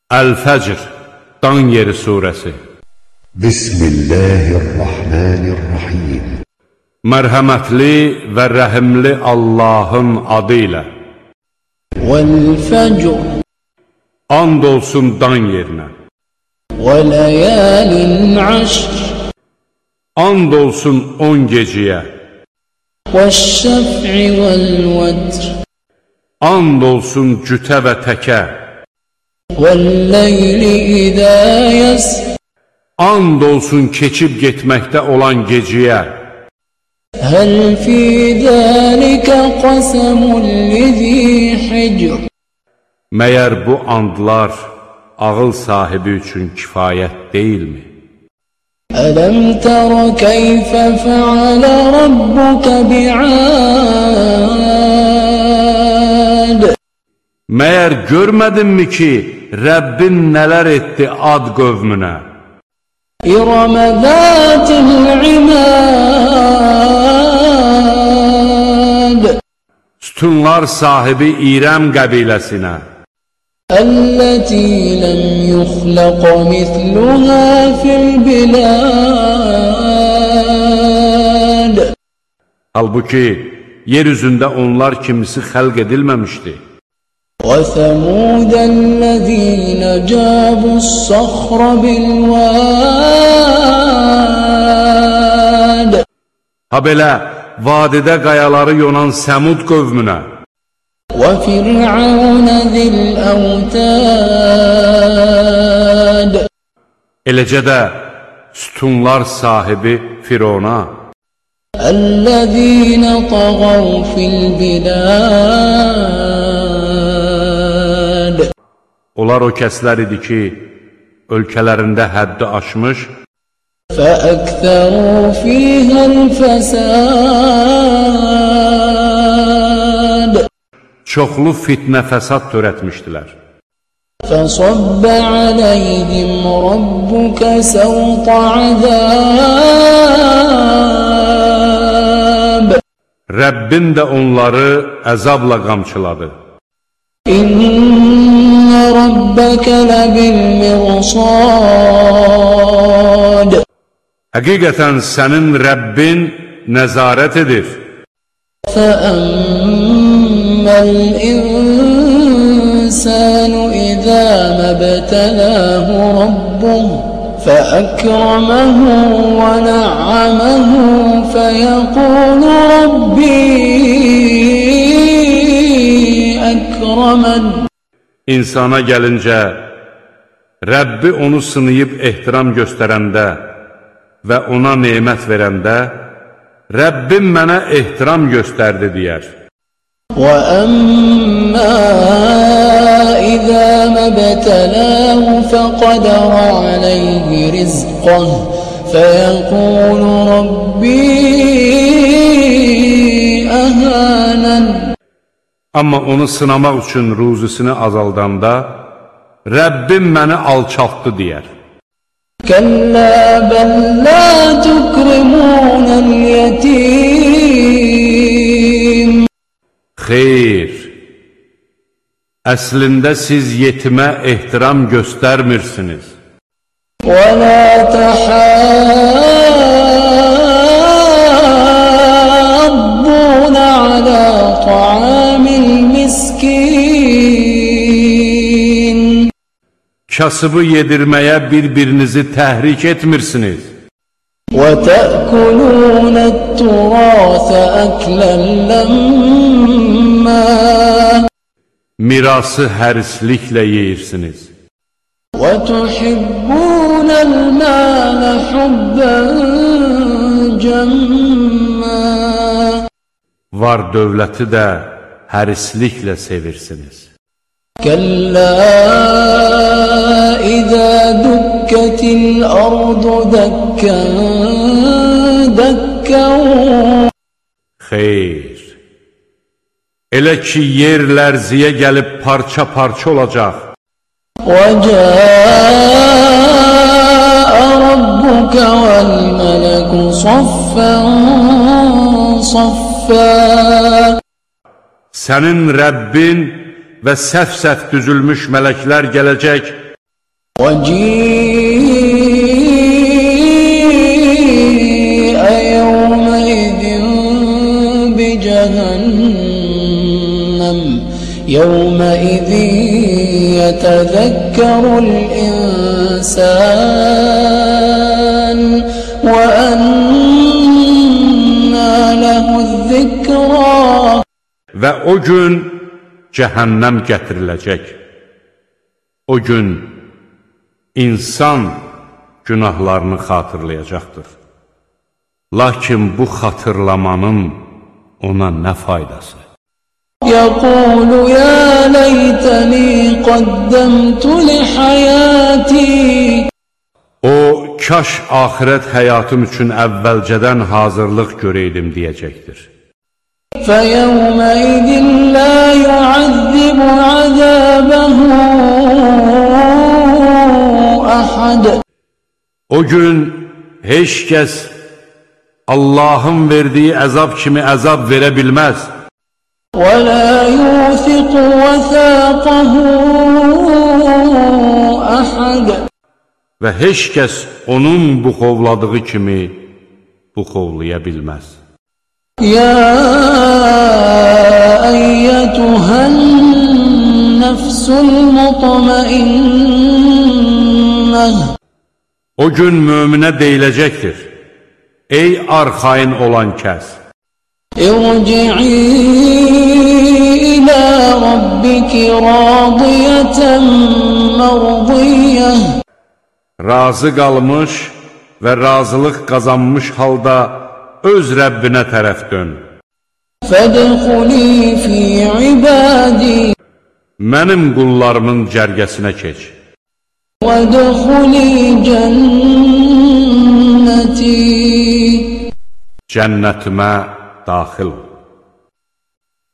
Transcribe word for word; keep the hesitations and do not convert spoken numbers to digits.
Əl-Fəcr, Dan yeri surəsi. Bismillahirrahmanirrahim. Mərhəmətli və rəhimli Allahın adı ilə. Vəl-Fəcr. And olsun dan yerinə. Və ləyalin əşr. And olsun on gecəyə. Vəş-şəf'i vəl-vətr. And olsun cütə və təkə. Vəl-leyli izə yəsr. And olsun keçib getməkdə olan gecəyə. Həl fī zəlikə qəsəmun lizî hicr. Məyər bu andlar ağıl sahibi üçün kifayət deyilmi? Ələm tərə keyfə fəalə rabbukə bi'ad. Məyər görmədinmi ki, Rəbbin nələr etdi Ad qövmünə? İrəmə zətil imad. Sütunlar sahibi İrəm qəbiləsinə. Əlləti ləm yuxləq misluhə fil bilad. Halbuki, yer üzündə onlar kimisi xəlq edilməmişdi. Və səmudəl-ləzīnə cəbus-səxr bil-vəd. Ha belə, vadidə qayaları yonan Səmud qövmünə. Və fir'aunə zil-əvtəd. Eləcə də sütunlar sahibi Firona. Əlləzīnə təğəv fil-bilad. Onlar o kəslər idi ki, ölkələrində həddi aşmış, فَأَكْثَرُوا فِيهَا الْفَسَادَ. çoxlu fitnə fəsad törətmişdilər. فَصَبَّ عَلَيْهِمْ رَبُّكَ سَوْطَ عَذَابٍ. Rəbbin də onları əzabla qamçıladı. İnne rabbeke lebil-mirsad. Həqiqətən sənin Rəbbin nəzarət edir. فَأَمَّا الْإِنسَانُ إِذَا مَا ابْتَلَاهُ رَبُّهُ فَأَكْرَمَهُ وَنَعَّمَهُ فَيَقُولُ رَبِّي أَكْرَمَنِ. İnsana gəlincə, Rəbbi onu sınayıb ehtiram göstərəndə və ona nemət verəndə, Rəbbim mənə ehtiram göstərdi deyər. وَأَمَّا إِذَا مَا ابْتَلَاهُ فَقَدَرَ عَلَيْهِ رِزْقَهُ فَيَقُولُ رَبِّي أَهَانَنِ. Amma onu sınamaq üçün ruzisini azaldanda, Rəbbim məni alçaltdı deyər. كَلَّا بَلْ لَا تُكْرِمُونَ الْيَتِيمَ. Xeyr, əslində siz yetimə ehtiram göstərmirsiniz. وَلَا تَحَاضُّونَ عَلَى طَعَامِ الْمِسْكِينِ. Kasıbı yedirməyə bir-birinizi təhrik etmirsiniz. وَتَأْكُلُونَ التُّرَاثَ أَكْلًا لَمًّا. Mirası hərisliklə yeyirsiniz. وَتُحِبُّونَ الْمَالَ حُبًّا جَمًّا. Var dövləti də hərisliklə sevirsiniz. كَلَّا إِذَا دُكَّتِ الْأَرْضُ دَكًّا دَكًّا. Xeyr, elə ki yer lərziyə gəlib parça-parça olacaq. وَجَاءَ رَبُّكَ وَالْمَلَكُ صَفًّا صَفًّا. Sənin Rəbbin və səf-səf düzülmüş mələklər gələcək وجيء يومئذ بجهنم يومئذ يتذكر الإنسان وأنى له الذكرى. Və o gün cəhənnəm gətiriləcək. O gün insan günahlarını xatırlayacaqdır. Lakin bu xatırlamanın ona nə faydası? يقول يا ليتني قدمت لحياتي. O, kaş axirət həyatım üçün əvvəlcədən hazırlıq görəydim deyəcəkdir. فيومئذ لا يعذب عذابه أحد. O gün heç kəs Allahın verdiyi əzab kimi əzab verə bilməz. ولا يوثق وثاقه أحد. Və heç kəs onun buxovladığı kimi buxovlaya bilməz. يا أيتها النفس المطمئنة. O gün möminə deyiləcəkdir: Ey arxayın olan kəs! ارجعي إلى ربك راضية مرضية. Razı qalmış və razılıq qazanmış halda öz Rəbbinə tərəf dön. فادخلي في عبادي. Mənim qullarımın cərgəsinə keç. وادخلي جنتي. Cənnətimə daxil ol.